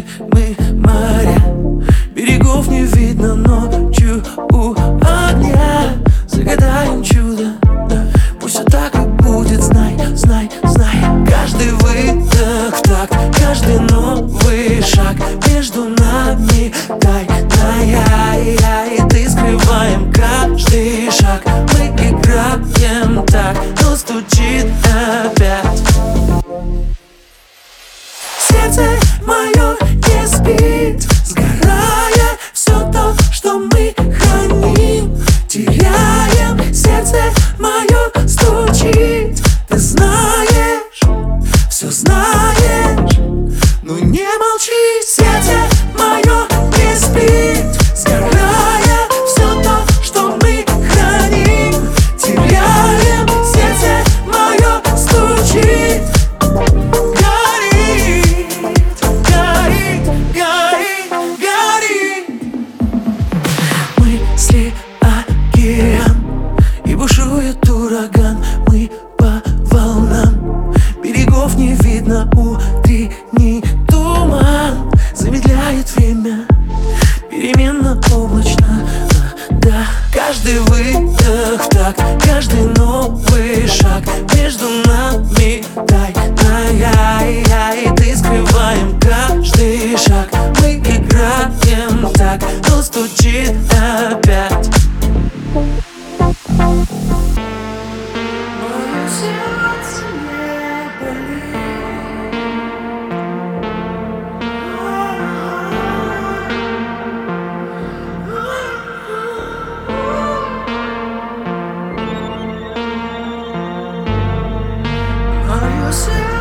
мы море, берегов не видно ночью у огня. Загадаем чудо, пусть все так и будет. Знай, знай, знай, каждый выдох в такт, каждый новый шаг между нами тайная, и ты скрываем каждый шаг. Мы играем так, но стучит опять. Сердце мое не спит, сгорая все то, что мы храним, теряем. Сердце мое стучит, ты знаешь, все знаешь, но не молчи. Сердце мое не спит, сгорая все то, что мы храним, теряем. Сердце мое стучит, мысли океан, и бушует ураган. Мы по волнам, берегов не видно, утренний туман замедляет время, переменно облачно, да. Каждый выдох так, каждый новый шаг между нами тайная, и ты скрываем каждый шаг. Мы играем так, но стучит опять. Мое сердце не болит. Мое сердце